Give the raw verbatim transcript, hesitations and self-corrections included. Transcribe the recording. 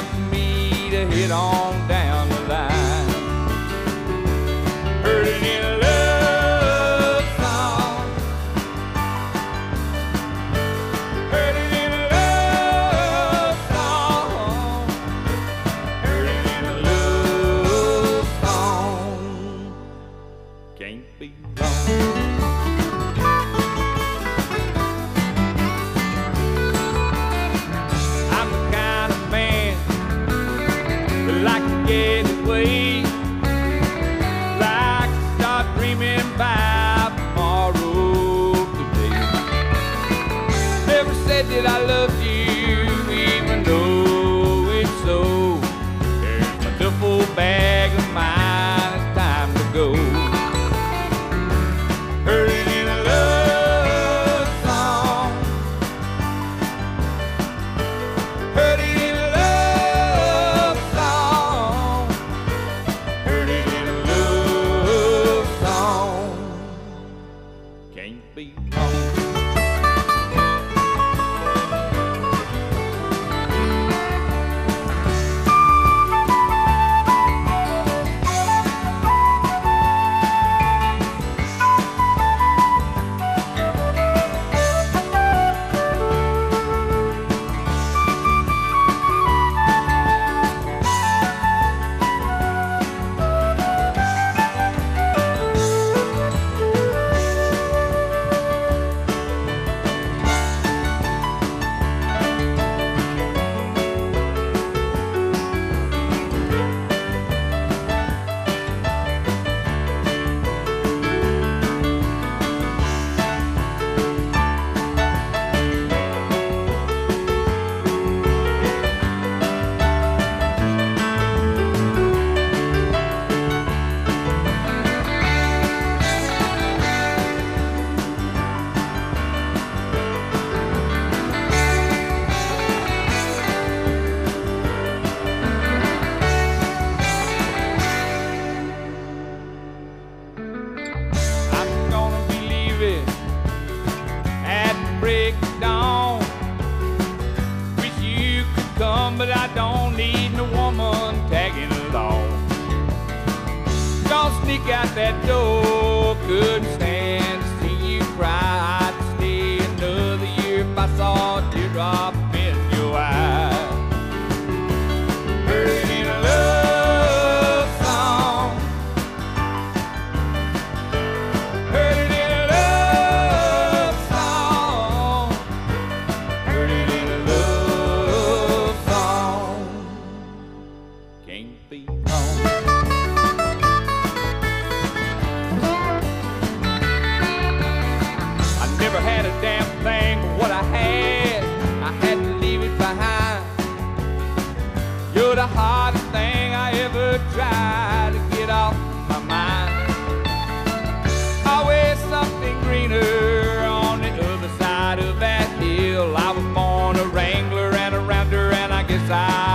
time for me to head on down the line. Heard it in a love song. Heard it in a love song. Heard it in a love song. Can't be wrong. Like to get away, like to start dreaming about tomorrow today. Never said that I loved you, even though it's so. There's my duffel bag of mine, it's time to go. Heard it in a love song. Heard it in a can't be wrong. Break of dawn. Wish you could come, but I don't need no woman tagging along. Gonna sneak out that door, couldn't stand to see you cry. I'd stay another year if I saw a teardrop in your eye. Heard it in a love song. Heard it in a love song. Heard it in a love song. Can't be wrong. I never had a damn thing but what I had, I had to leave it behind. You're the hardest thing I ever tried to get off my mind. Always something greener on the other side of that hill. I was born a wrangler and a rounder, and I guess I